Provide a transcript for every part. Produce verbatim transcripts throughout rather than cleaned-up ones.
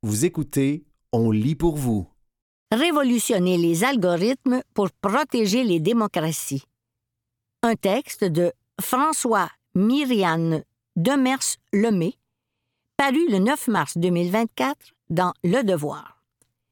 Vous écoutez, on lit pour vous. Révolutionner les algorithmes pour protéger les démocraties. Un texte de François Myriane Demers-Lemay, paru le neuf mars deux mille vingt-quatre dans Le Devoir.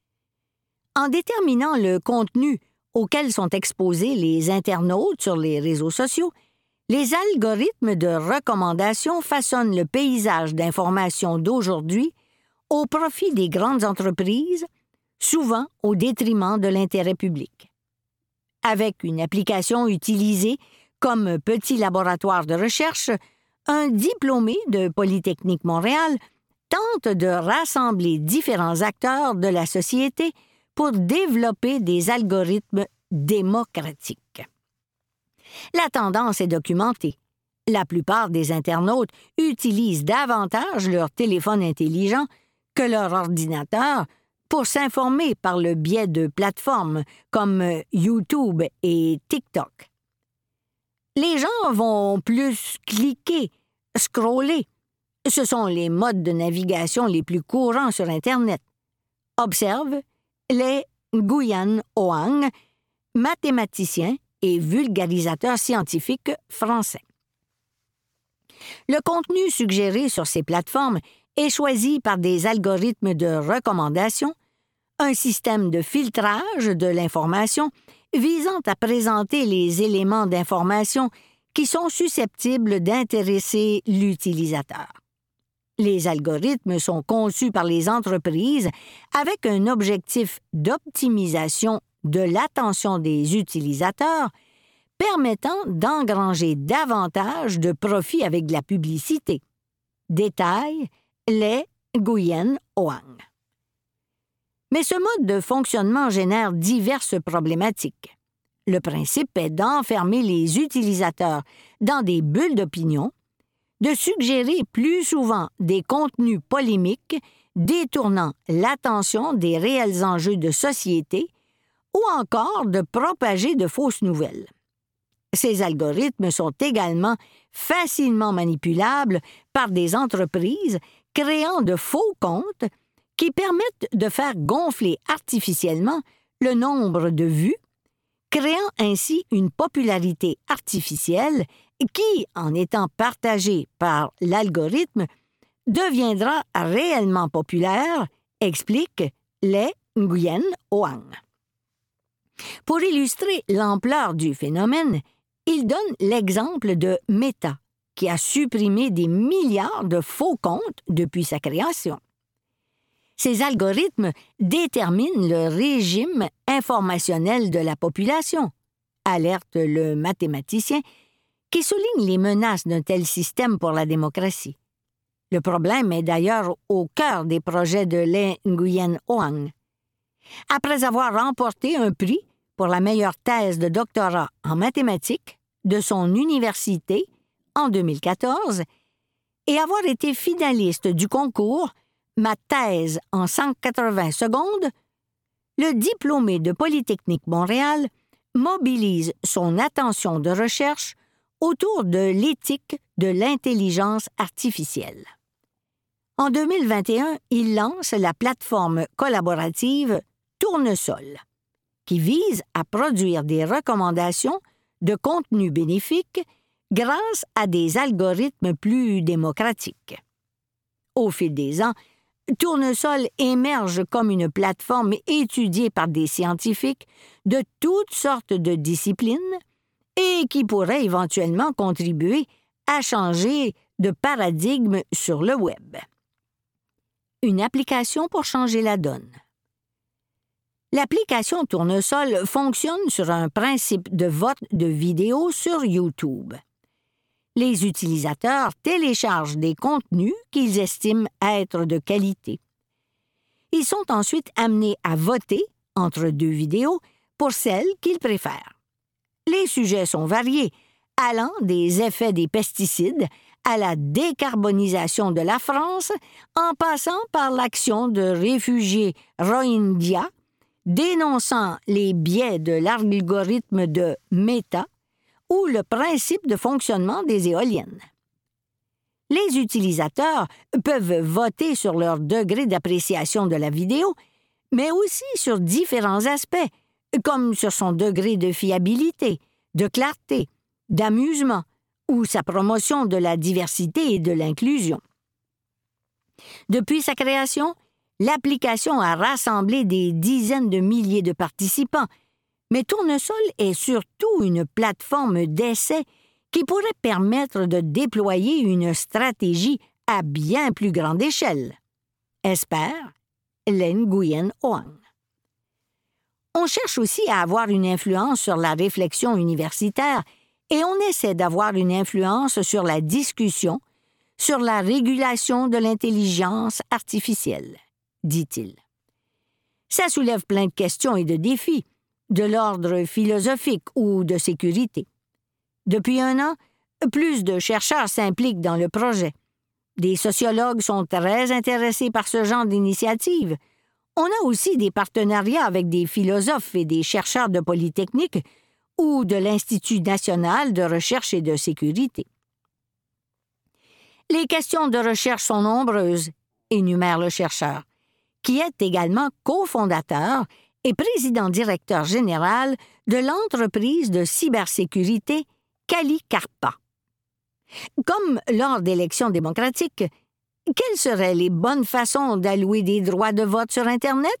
En déterminant le contenu auquel sont exposés les internautes sur les réseaux sociaux, les algorithmes de recommandation façonnent le paysage d'information d'aujourd'hui au profit des grandes entreprises, souvent au détriment de l'intérêt public. Avec une application utilisée comme petit laboratoire de recherche, un diplômé de Polytechnique Montréal tente de rassembler différents acteurs de la société pour développer des algorithmes démocratiques. La tendance est documentée. La plupart des internautes utilisent davantage leur téléphone intelligent que leur ordinateur pour s'informer par le biais de plateformes comme YouTube et TikTok. Les gens vont plus cliquer, scroller. Ce sont les modes de navigation les plus courants sur Internet. Observe les Nguyen Oang, mathématicien et vulgarisateur scientifique français. Le contenu suggéré sur ces plateformes est choisi par des algorithmes de recommandation, un système de filtrage de l'information visant à présenter les éléments d'information qui sont susceptibles d'intéresser l'utilisateur. Les algorithmes sont conçus par les entreprises avec un objectif d'optimisation de l'attention des utilisateurs, permettant d'engranger davantage de profits avec de la publicité. Détail, les Nguyen Oang. Mais ce mode de fonctionnement génère diverses problématiques. Le principe est d'enfermer les utilisateurs dans des bulles d'opinion, de suggérer plus souvent des contenus polémiques détournant l'attention des réels enjeux de société ou encore de propager de fausses nouvelles. Ces algorithmes sont également facilement manipulables par des entreprises créant de faux comptes qui permettent de faire gonfler artificiellement le nombre de vues, créant ainsi une popularité artificielle qui, en étant partagée par l'algorithme, deviendra réellement populaire, explique les Nguyen Oang. Pour illustrer l'ampleur du phénomène, il donne l'exemple de Meta, qui a supprimé des milliards de faux comptes depuis sa création. Ces algorithmes déterminent le régime informationnel de la population, alerte le mathématicien, qui souligne les menaces d'un tel système pour la démocratie. Le problème est d'ailleurs au cœur des projets de les Nguyen Oang. Après avoir remporté un prix pour la meilleure thèse de doctorat en mathématiques de son université en deux mille quatorze et avoir été finaliste du concours Ma thèse en cent quatre-vingts secondes, le diplômé de Polytechnique Montréal mobilise son attention de recherche autour de l'éthique de l'intelligence artificielle. En deux mille vingt et un, il lance la plateforme collaborative Tournesol, qui vise à produire des recommandations de contenus bénéfiques grâce à des algorithmes plus démocratiques. Au fil des ans, Tournesol émerge comme une plateforme étudiée par des scientifiques de toutes sortes de disciplines et qui pourrait éventuellement contribuer à changer de paradigme sur le web. Une application pour changer la donne. L'application Tournesol fonctionne sur un principe de vote de vidéos sur YouTube. Les utilisateurs téléchargent des contenus qu'ils estiment être de qualité. Ils sont ensuite amenés à voter entre deux vidéos pour celles qu'ils préfèrent. Les sujets sont variés, allant des effets des pesticides à la décarbonisation de la France, en passant par l'action de réfugiés Rohingyas, dénonçant les biais de l'algorithme de Meta ou le principe de fonctionnement des éoliennes. Les utilisateurs peuvent voter sur leur degré d'appréciation de la vidéo, mais aussi sur différents aspects, comme sur son degré de fiabilité, de clarté, d'amusement ou sa promotion de la diversité et de l'inclusion. Depuis sa création, l'application a rassemblé des dizaines de milliers de participants, mais Tournesol est surtout une plateforme d'essai qui pourrait permettre de déployer une stratégie à bien plus grande échelle, espère Le Nguyen Oanh. On cherche aussi à avoir une influence sur la réflexion universitaire et on essaie d'avoir une influence sur la discussion, sur la régulation de l'intelligence artificielle, dit-il. Ça soulève plein de questions et de défis, de l'ordre philosophique ou de sécurité. Depuis un an, plus de chercheurs s'impliquent dans le projet. Des sociologues sont très intéressés par ce genre d'initiative. On a aussi des partenariats avec des philosophes et des chercheurs de Polytechnique ou de l'Institut national de recherche et de sécurité. Les questions de recherche sont nombreuses, énumère le chercheur, qui est également cofondateur et président-directeur général de l'entreprise de cybersécurité Calicarpa. Comme lors d'élections démocratiques, quelles seraient les bonnes façons d'allouer des droits de vote sur Internet?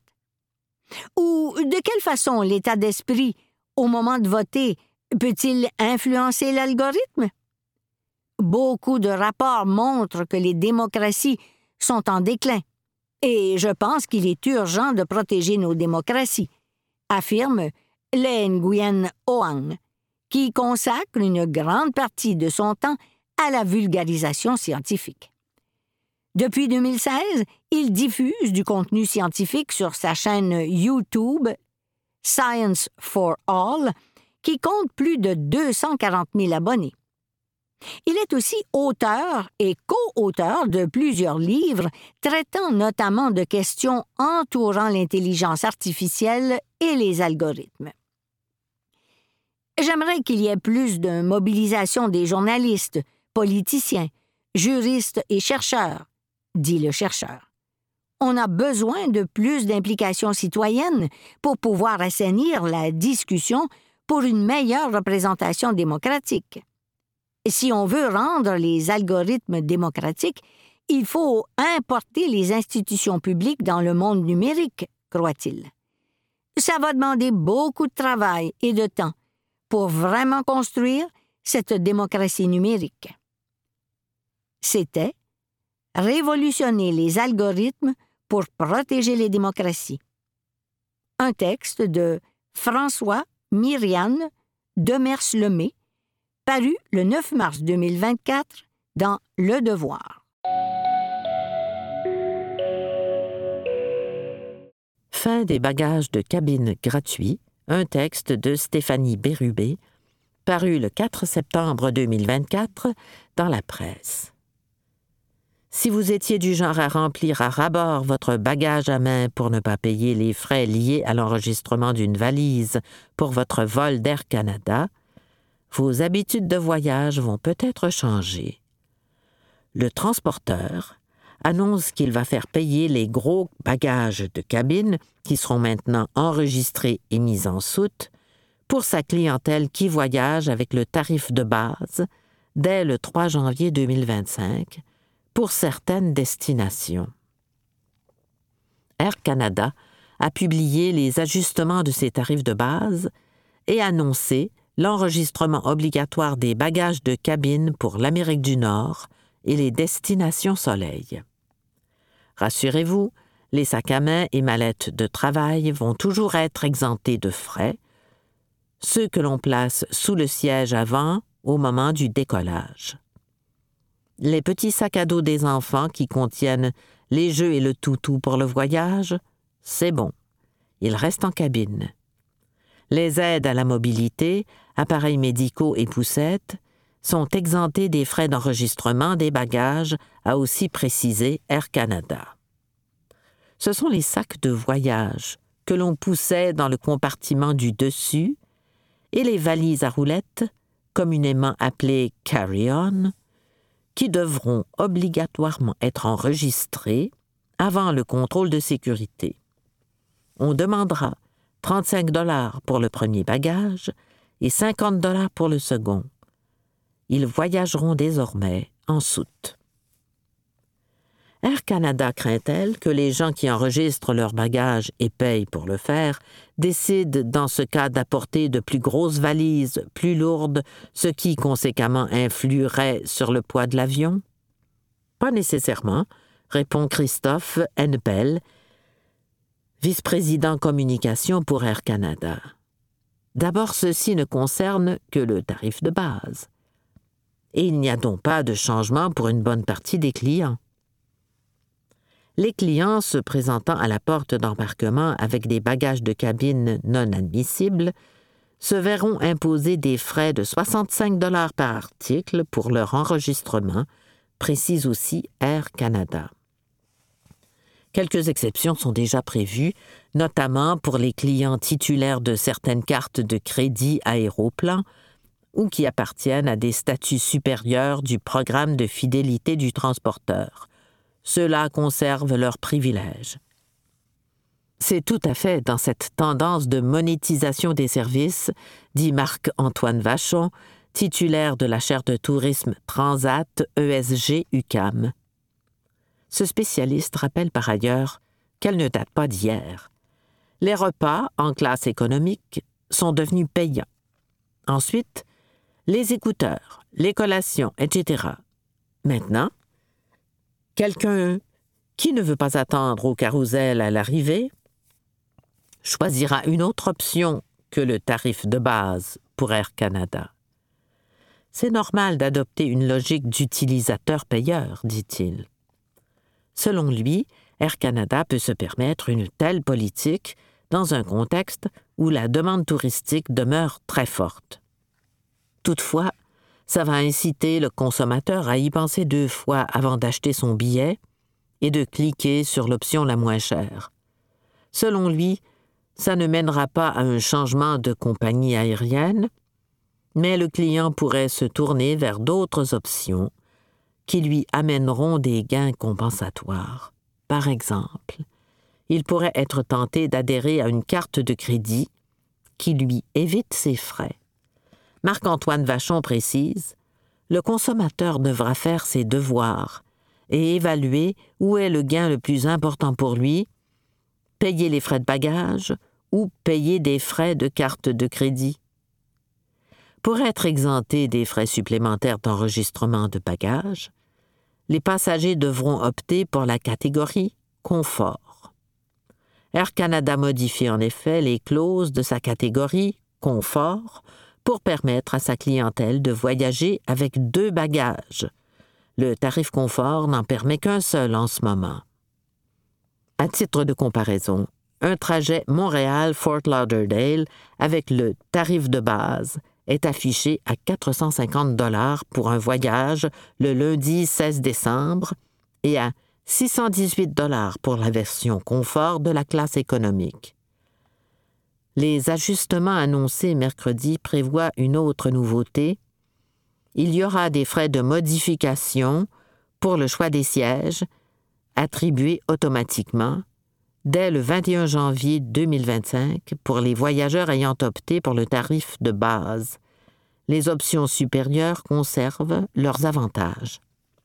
Ou de quelle façon l'état d'esprit, au moment de voter, peut-il influencer l'algorithme? Beaucoup de rapports montrent que les démocraties sont en déclin, et je pense qu'il est urgent de protéger nos démocraties, affirme Le Nguyen Oanh, qui consacre une grande partie de son temps à la vulgarisation scientifique. Depuis deux mille seize, il diffuse du contenu scientifique sur sa chaîne YouTube Science for All, qui compte plus de deux cent quarante mille abonnés. Il est aussi auteur et co-auteur de plusieurs livres traitant notamment de questions entourant l'intelligence artificielle et les algorithmes. J'aimerais qu'il y ait plus de mobilisation des journalistes, politiciens, juristes et chercheurs, dit le chercheur. On a besoin de plus d'implication citoyenne pour pouvoir assainir la discussion pour une meilleure représentation démocratique. Si on veut rendre les algorithmes démocratiques, il faut importer les institutions publiques dans le monde numérique, croit-il. Ça va demander beaucoup de travail et de temps pour vraiment construire cette démocratie numérique. C'était « Révolutionner les algorithmes pour protéger les démocraties ». Un texte de François Myriane Demers-Lemay, paru le neuf mars deux mille vingt-quatre dans Le Devoir. Fin des bagages de cabine gratuits, un texte de Stéphanie Bérubé, paru le quatre septembre deux mille vingt-quatre dans la presse. Si vous étiez du genre à remplir à ras-bord votre bagage à main pour ne pas payer les frais liés à l'enregistrement d'une valise pour votre vol d'Air Canada, vos habitudes de voyage vont peut-être changer. Le transporteur annonce qu'il va faire payer les gros bagages de cabine qui seront maintenant enregistrés et mis en soute pour sa clientèle qui voyage avec le tarif de base dès le trois janvier deux mille vingt-cinq pour certaines destinations. Air Canada a publié les ajustements de ses tarifs de base et annoncé l'enregistrement obligatoire des bagages de cabine pour l'Amérique du Nord et les destinations soleil. Rassurez-vous, les sacs à main et mallettes de travail vont toujours être exemptés de frais, ceux que l'on place sous le siège avant au moment du décollage. Les petits sacs à dos des enfants qui contiennent les jeux et le toutou pour le voyage, c'est bon, ils restent en cabine. Les aides à la mobilité, appareils médicaux et poussettes sont exemptés des frais d'enregistrement des bagages, a aussi précisé Air Canada. Ce sont les sacs de voyage que l'on poussait dans le compartiment du dessus et les valises à roulettes, communément appelées carry-on, qui devront obligatoirement être enregistrés avant le contrôle de sécurité. On demandera trente-cinq dollars pour le premier bagage et cinquante dollars pour le second. Ils voyageront désormais en soute. Air Canada craint-elle que les gens qui enregistrent leurs bagages et payent pour le faire décident dans ce cas d'apporter de plus grosses valises, plus lourdes, ce qui conséquemment influerait sur le poids de l'avion? Pas nécessairement, répond Christophe Hennepel, vice-président communication pour Air Canada. D'abord, ceci ne concerne que le tarif de base. Et il n'y a donc pas de changement pour une bonne partie des clients. Les clients se présentant à la porte d'embarquement avec des bagages de cabine non admissibles se verront imposer des frais de soixante-cinq dollars par article pour leur enregistrement, précise aussi Air Canada. Quelques exceptions sont déjà prévues, notamment pour les clients titulaires de certaines cartes de crédit Aéroplan ou qui appartiennent à des statuts supérieurs du programme de fidélité du transporteur. Ceux-là conservent leurs privilèges. C'est tout à fait dans cette tendance de monétisation des services, dit Marc-Antoine Vachon, titulaire de la chaire de tourisme Transat E S G U Q A M. Ce spécialiste rappelle par ailleurs qu'elle ne date pas d'hier. Les repas en classe économique sont devenus payants. Ensuite, les écouteurs, les collations, et cetera. Maintenant, quelqu'un qui ne veut pas attendre au carrousel à l'arrivée choisira une autre option que le tarif de base pour Air Canada. C'est normal d'adopter une logique d'utilisateur-payeur, dit-il. Selon lui, Air Canada peut se permettre une telle politique dans un contexte où la demande touristique demeure très forte. Toutefois, ça va inciter le consommateur à y penser deux fois avant d'acheter son billet et de cliquer sur l'option la moins chère. Selon lui, ça ne mènera pas à un changement de compagnie aérienne, mais le client pourrait se tourner vers d'autres options qui lui amèneront des gains compensatoires. Par exemple, il pourrait être tenté d'adhérer à une carte de crédit qui lui évite ses frais. Marc-Antoine Vachon précise, le consommateur devra faire ses devoirs et évaluer où est le gain le plus important pour lui, payer les frais de bagage ou payer des frais de carte de crédit. Pour être exempté des frais supplémentaires d'enregistrement de bagages, les passagers devront opter pour la catégorie confort. Air Canada modifie en effet les clauses de sa catégorie confort pour permettre à sa clientèle de voyager avec deux bagages. Le tarif confort n'en permet qu'un seul en ce moment. À titre de comparaison, un trajet Montréal-Fort Lauderdale avec le tarif de base est affiché à quatre cent cinquante dollars pour un voyage le lundi seize décembre et à six cent dix-huit dollars pour la version confort de la classe économique. Les ajustements annoncés mercredi prévoient une autre nouveauté. Il y aura des frais de modification pour le choix des sièges, attribués automatiquement, dès le vingt et un janvier deux mille vingt-cinq pour les voyageurs ayant opté pour le tarif de base. Les options supérieures conservent leurs avantages.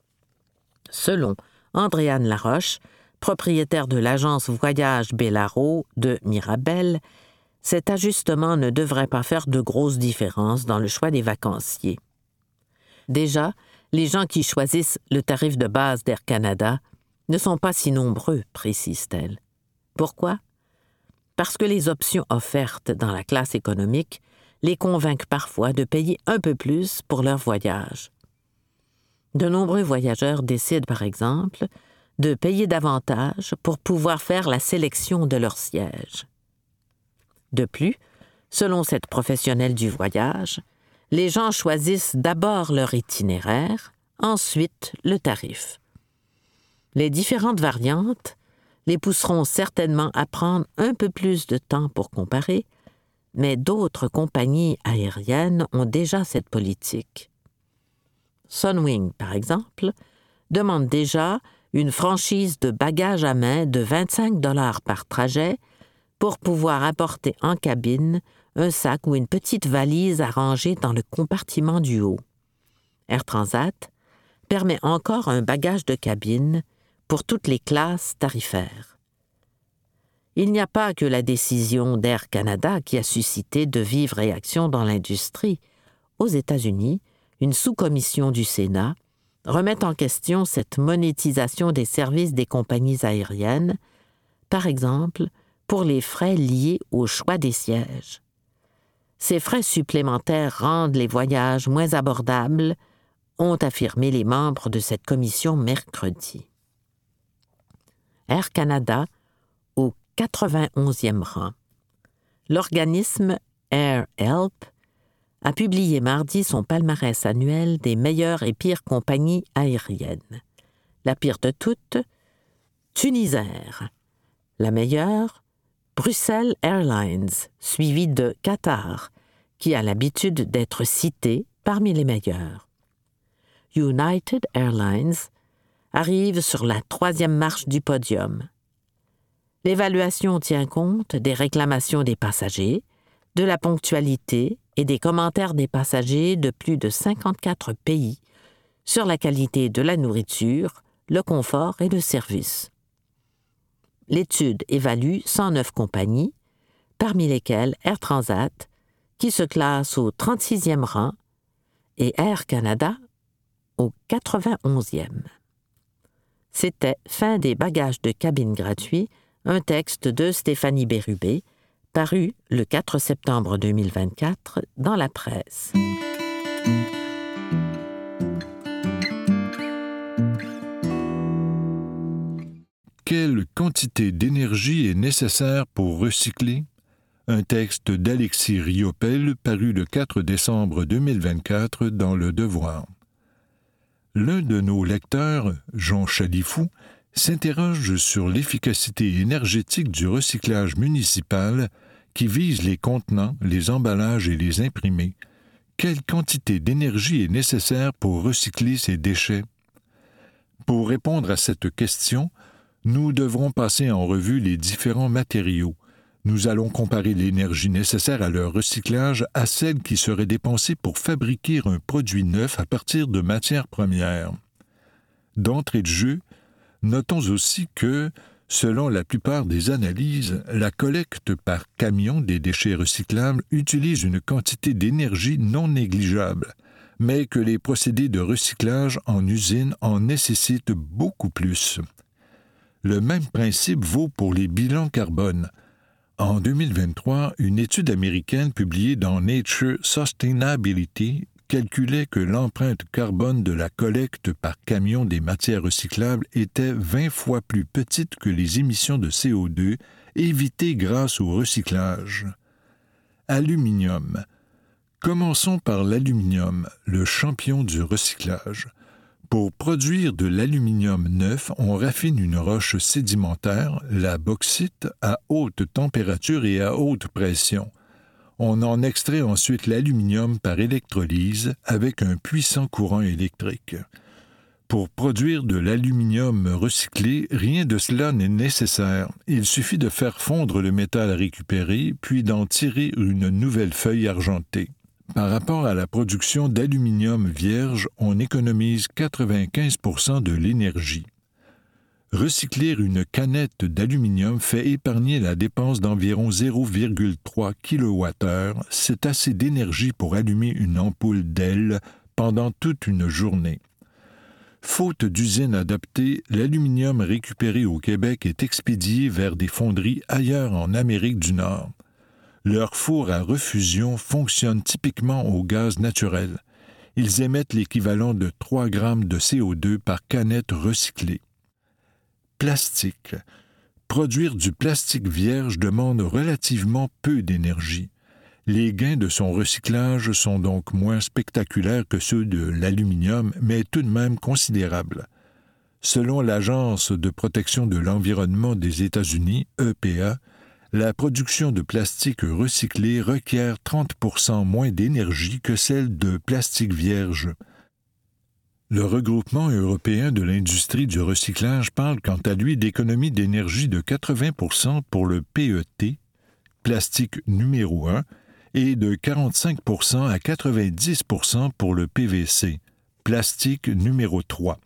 Selon Andréane Laroche, propriétaire de l'agence Voyage Bellaro de Mirabel, cet ajustement ne devrait pas faire de grosses différences dans le choix des vacanciers. Déjà, les gens qui choisissent le tarif de base d'Air Canada ne sont pas si nombreux, précise-t-elle. Pourquoi? Parce que les options offertes dans la classe économique les convainquent parfois de payer un peu plus pour leur voyage. De nombreux voyageurs décident, par exemple, de payer davantage pour pouvoir faire la sélection de leur siège. De plus, selon cette professionnelle du voyage, les gens choisissent d'abord leur itinéraire, ensuite le tarif. Les différentes variantes les pousseront certainement à prendre un peu plus de temps pour comparer, mais d'autres compagnies aériennes ont déjà cette politique. Sunwing, par exemple, demande déjà une franchise de bagages à main de vingt-cinq dollars par trajet pour pouvoir apporter en cabine un sac ou une petite valise à ranger dans le compartiment du haut. Air Transat permet encore un bagage de cabine pour toutes les classes tarifaires. Il n'y a pas que la décision d'Air Canada qui a suscité de vives réactions dans l'industrie. Aux États-Unis, une sous-commission du Sénat remet en question cette monétisation des services des compagnies aériennes, par exemple pour les frais liés au choix des sièges. Ces frais supplémentaires rendent les voyages moins abordables, ont affirmé les membres de cette commission mercredi. Air Canada au quatre-vingt-onzième rang. L'organisme Air Help a publié mardi son palmarès annuel des meilleures et pires compagnies aériennes. La pire de toutes, Tunisair. La meilleure, Bruxelles Airlines, suivie de Qatar, qui a l'habitude d'être citée parmi les meilleures. United Airlines arrive sur la troisième marche du podium. L'évaluation tient compte des réclamations des passagers, de la ponctualité et des commentaires des passagers de plus de cinquante-quatre pays sur la qualité de la nourriture, le confort et le service. L'étude évalue cent neuf compagnies, parmi lesquelles Air Transat, qui se classe au trente-sixième rang, et Air Canada au quatre-vingt-onzième. C'était Fin des bagages de cabine gratuits, un texte de Stéphanie Bérubé, paru le quatre septembre deux mille vingt-quatre dans la presse. Quelle quantité d'énergie est nécessaire pour recycler? Un texte d'Alexis Riopel paru le quatre décembre deux mille vingt-quatre dans Le Devoir. L'un de nos lecteurs, Jean Chalifou, s'interroge sur l'efficacité énergétique du recyclage municipal qui vise les contenants, les emballages et les imprimés. Quelle quantité d'énergie est nécessaire pour recycler ces déchets? Pour répondre à cette question, nous devrons passer en revue les différents matériaux. Nous allons comparer l'énergie nécessaire à leur recyclage à celle qui serait dépensée pour fabriquer un produit neuf à partir de matières premières. D'entrée de jeu, notons aussi que, selon la plupart des analyses, la collecte par camion des déchets recyclables utilise une quantité d'énergie non négligeable, mais que les procédés de recyclage en usine en nécessitent beaucoup plus. Le même principe vaut pour les bilans carbone. En deux mille vingt-trois, une étude américaine publiée dans Nature Sustainability calculait que l'empreinte carbone de la collecte par camion des matières recyclables était vingt fois plus petite que les émissions de C O deux évitées grâce au recyclage. Aluminium. Commençons par l'aluminium, le champion du recyclage. Pour produire de l'aluminium neuf, on raffine une roche sédimentaire, la bauxite, à haute température et à haute pression. On en extrait ensuite l'aluminium par électrolyse avec un puissant courant électrique. Pour produire de l'aluminium recyclé, rien de cela n'est nécessaire. Il suffit de faire fondre le métal récupéré, puis d'en tirer une nouvelle feuille argentée. Par rapport à la production d'aluminium vierge, on économise quatre-vingt-quinze pour cent de l'énergie. Recycler une canette d'aluminium fait épargner la dépense d'environ zéro virgule trois kilowattheures. C'est assez d'énergie pour allumer une ampoule d'aile pendant toute une journée. Faute d'usines adaptées, l'aluminium récupéré au Québec est expédié vers des fonderies ailleurs en Amérique du Nord. Leurs fours à refusion fonctionnent typiquement au gaz naturel. Ils émettent l'équivalent de trois grammes de C O deux par canette recyclée. Plastique. Produire du plastique vierge demande relativement peu d'énergie. Les gains de son recyclage sont donc moins spectaculaires que ceux de l'aluminium, mais tout de même considérables. Selon l'Agence de protection de l'environnement des États-Unis, E P A, la production de plastique recyclé requiert trente pour cent moins d'énergie que celle de plastique vierge. Le regroupement européen de l'industrie du recyclage parle quant à lui d'économie d'énergie de quatre-vingts pour cent pour le P E T, plastique numéro un, et de quarante-cinq pour cent à quatre-vingt-dix pour cent pour le P V C, plastique numéro trois.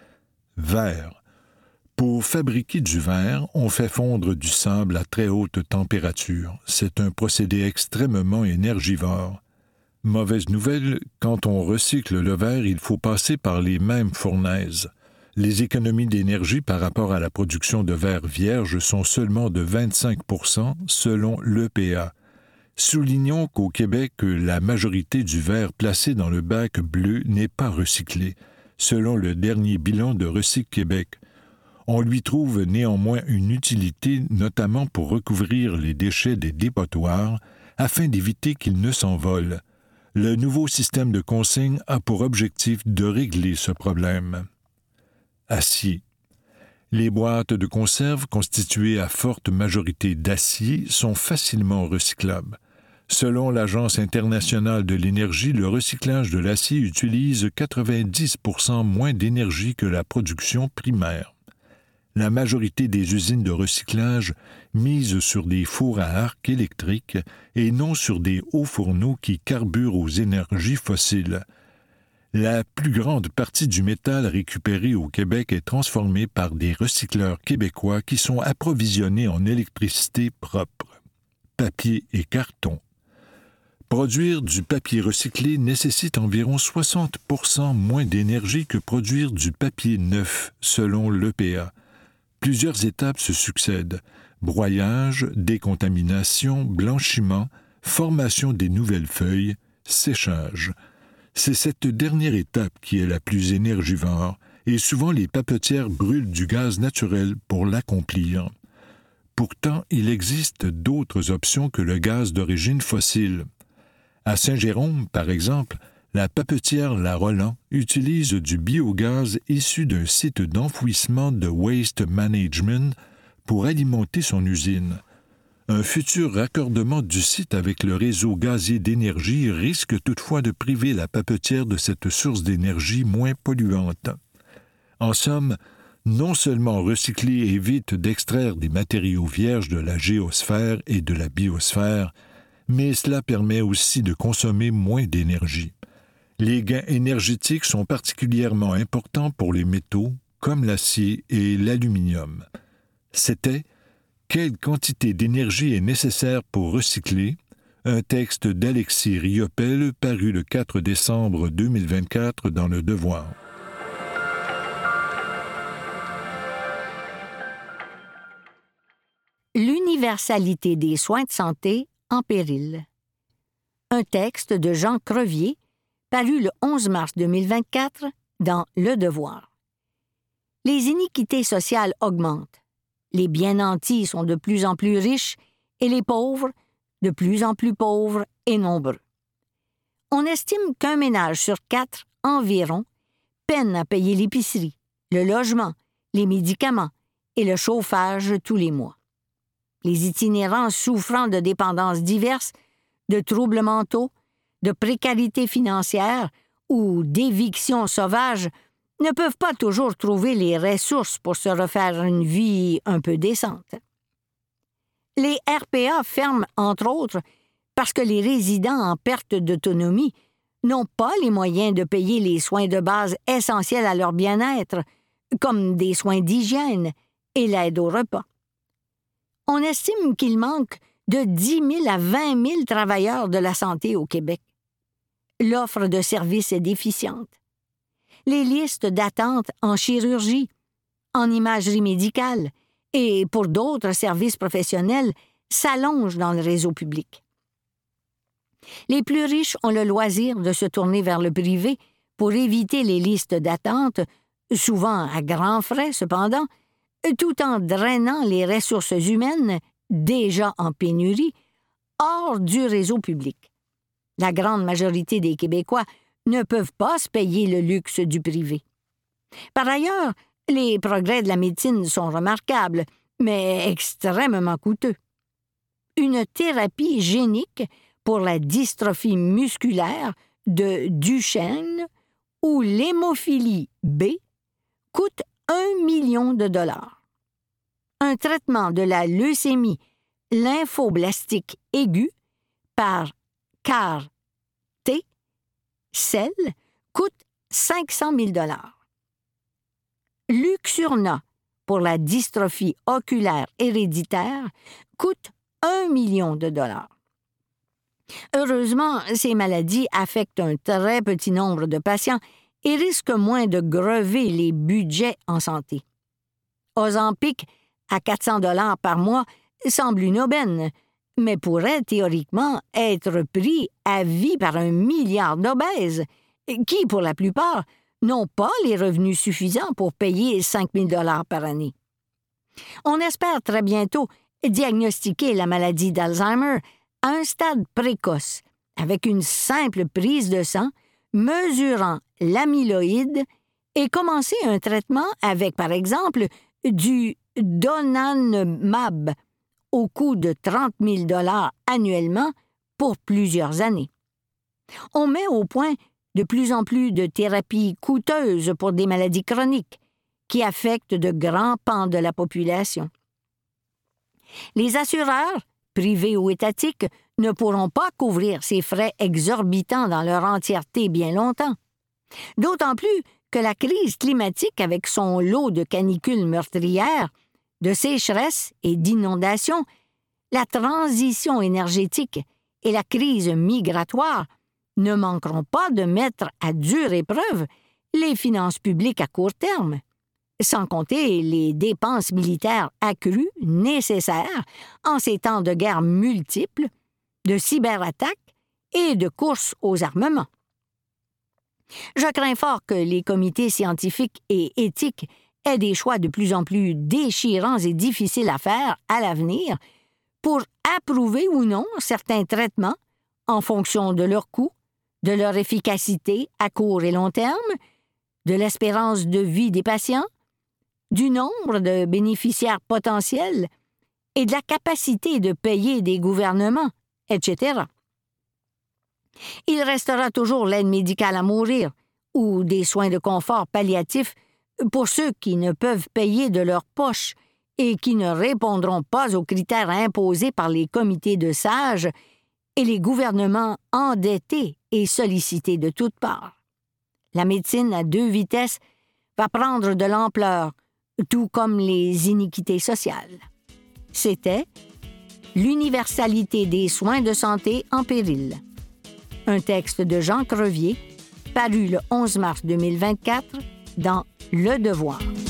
Verre. Pour fabriquer du verre, on fait fondre du sable à très haute température. C'est un procédé extrêmement énergivore. Mauvaise nouvelle, quand on recycle le verre, il faut passer par les mêmes fournaises. Les économies d'énergie par rapport à la production de verre vierge sont seulement de vingt-cinq pour cent selon l'E P A. Soulignons qu'au Québec, la majorité du verre placé dans le bac bleu n'est pas recyclé, selon le dernier bilan de Recyc Québec. On lui trouve néanmoins une utilité, notamment pour recouvrir les déchets des dépotoirs, afin d'éviter qu'ils ne s'envolent. Le nouveau système de consigne a pour objectif de régler ce problème. Acier. Les boîtes de conserve constituées à forte majorité d'acier sont facilement recyclables. Selon l'Agence internationale de l'énergie, le recyclage de l'acier utilise quatre-vingt-dix pour cent moins d'énergie que la production primaire. La majorité des usines de recyclage misent sur des fours à arc électriques et non sur des hauts fourneaux qui carburent aux énergies fossiles. La plus grande partie du métal récupéré au Québec est transformée par des recycleurs québécois qui sont approvisionnés en électricité propre. Papier et carton. Produire du papier recyclé nécessite environ soixante pour cent moins d'énergie que produire du papier neuf, selon l'E P A. Plusieurs étapes se succèdent: broyage, décontamination, blanchiment, formation des nouvelles feuilles, séchage. C'est cette dernière étape qui est la plus énergivore, et souvent les papetières brûlent du gaz naturel pour l'accomplir. Pourtant, il existe d'autres options que le gaz d'origine fossile. À Saint-Jérôme, par exemple, la papetière La Roland utilise du biogaz issu d'un site d'enfouissement de Waste Management pour alimenter son usine. Un futur raccordement du site avec le réseau gazier d'énergie risque toutefois de priver la papetière de cette source d'énergie moins polluante. En somme, non seulement recycler évite d'extraire des matériaux vierges de la géosphère et de la biosphère, mais cela permet aussi de consommer moins d'énergie. Les gains énergétiques sont particulièrement importants pour les métaux, comme l'acier et l'aluminium. C'était « Quelle quantité d'énergie est nécessaire pour recycler ?» un texte d'Alexis Riopel paru le quatre décembre deux mille vingt-quatre dans Le Devoir. L'universalité des soins de santé en péril. Un texte de Jean Crevier paru le onze mars deux mille vingt-quatre dans Le Devoir. Les iniquités sociales augmentent. Les bien nantis sont de plus en plus riches et les pauvres de plus en plus pauvres et nombreux. On estime qu'un ménage sur quatre environ peine à payer l'épicerie, le logement, les médicaments et le chauffage tous les mois. Les itinérants souffrant de dépendances diverses, de troubles mentaux, de précarité financière ou d'éviction sauvage ne peuvent pas toujours trouver les ressources pour se refaire une vie un peu décente. Les R P A ferment, entre autres, parce que les résidents en perte d'autonomie n'ont pas les moyens de payer les soins de base essentiels à leur bien-être, comme des soins d'hygiène et l'aide au repas. On estime qu'il manque de dix mille à vingt mille travailleurs de la santé au Québec. L'offre de services est déficiente. Les listes d'attente en chirurgie, en imagerie médicale et pour d'autres services professionnels s'allongent dans le réseau public. Les plus riches ont le loisir de se tourner vers le privé pour éviter les listes d'attente, souvent à grands frais cependant, tout en drainant les ressources humaines, déjà en pénurie, hors du réseau public. La grande majorité des Québécois ne peuvent pas se payer le luxe du privé. Par ailleurs, les progrès de la médecine sont remarquables, mais extrêmement coûteux. Une thérapie génique pour la dystrophie musculaire de Duchenne ou l'hémophilie B coûte un million de dollars. Un traitement de la leucémie lymphoblastique aiguë par C A R T, C E L, coûte cinq cent mille dollars. Luxurna pour la dystrophie oculaire héréditaire coûte un million de dollars. Heureusement, ces maladies affectent un très petit nombre de patients et risquent moins de grever les budgets en santé. Ozempic, à quatre cents dollars par mois, semble une aubaine, mais pourrait théoriquement être pris à vie par un milliard d'obèses, qui, pour la plupart, n'ont pas les revenus suffisants pour payer cinq mille dollars par année. On espère très bientôt diagnostiquer la maladie d'Alzheimer à un stade précoce, avec une simple prise de sang mesurant l'amyloïde et commencer un traitement avec, par exemple, du donanemab au coût de trente mille dollars annuellement pour plusieurs années. On met au point de plus en plus de thérapies coûteuses pour des maladies chroniques qui affectent de grands pans de la population. Les assureurs, privés ou étatiques, ne pourront pas couvrir ces frais exorbitants dans leur entièreté bien longtemps. D'autant plus que la crise climatique, avec son lot de canicules meurtrières, de sécheresses et d'inondations, la transition énergétique et la crise migratoire ne manqueront pas de mettre à dure épreuve les finances publiques à court terme, sans compter les dépenses militaires accrues nécessaires en ces temps de guerre multiples, de cyberattaques et de courses aux armements. Je crains fort que les comités scientifiques et éthiques aient des choix de plus en plus déchirants et difficiles à faire à l'avenir pour approuver ou non certains traitements en fonction de leur coût, de leur efficacité à court et long terme, de l'espérance de vie des patients, du nombre de bénéficiaires potentiels et de la capacité de payer des gouvernements, et cetera. Il restera toujours l'aide médicale à mourir ou des soins de confort palliatifs pour ceux qui ne peuvent payer de leur poche et qui ne répondront pas aux critères imposés par les comités de sages et les gouvernements endettés et sollicités de toutes parts. La médecine à deux vitesses va prendre de l'ampleur, tout comme les iniquités sociales. C'était « L'universalité des soins de santé en péril ». Un texte de Jean Crevier, paru le onze mars deux mille vingt-quatre dans Le Devoir.